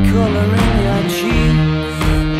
color in your cheeks.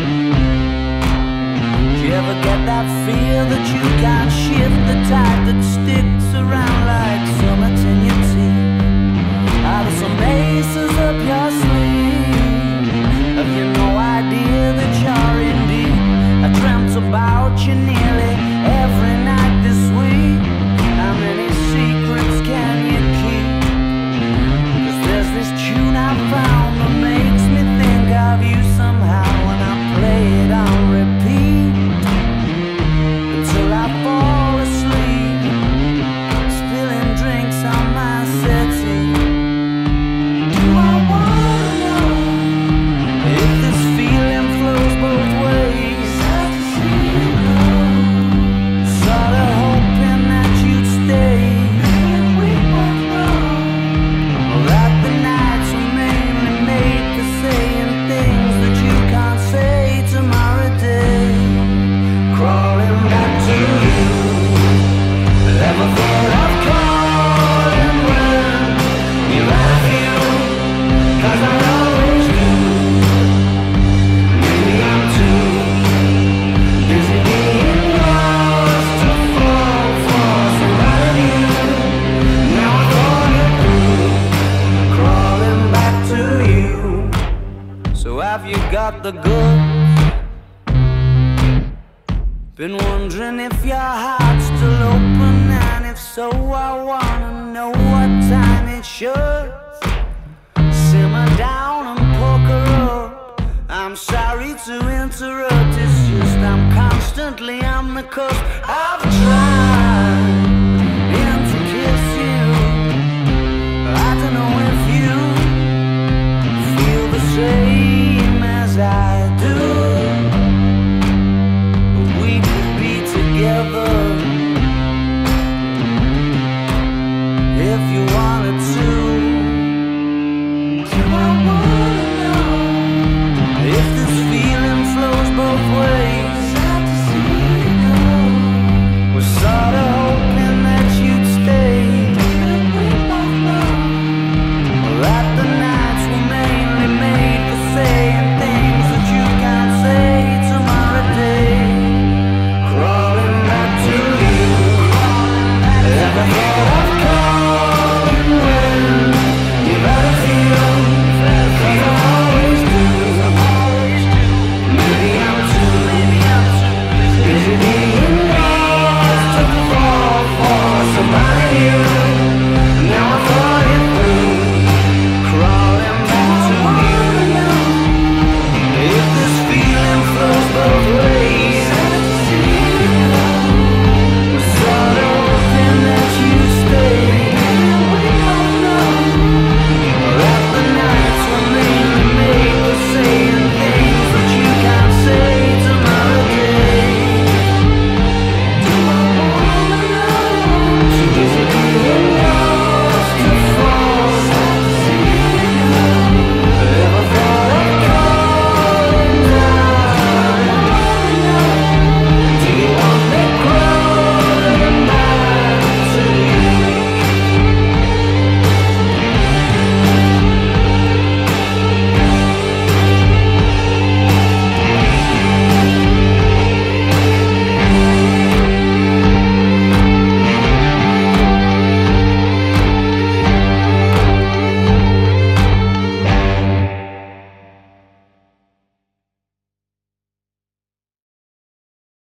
Do you ever get that feel that you can't shift, the tide that sticks around like summits in your teeth? Are there some aces up your sleeve? Have you no idea that you're in deep? I dreamt about you nearly every night this week. How many secrets can you keep? 'Cause there's this tune I found that makes me think of you somehow, and I play it on repeat until I fall asleep, spilling drinks on my settee. Do I wanna know if this feeling flows both ways? Sad to see you go. Sorta hoping that you'd stay. And we both know that the nights are mainly made for saying things that you can't say tomorrow day. Crawling back to you. Never thought of calling when you're out of you, 'cause I always do. Maybe I'm too busy being lost to fall for somebody new. Now I thought it through, crawling back to you. So have you got the goods? Been wondering if your heart's still open, and if so, I wanna know what time it should. Simmer down and poker up. I'm sorry to interrupt, it's just I'm constantly on the cusp of trying to kiss you. I don't know if you feel the same as I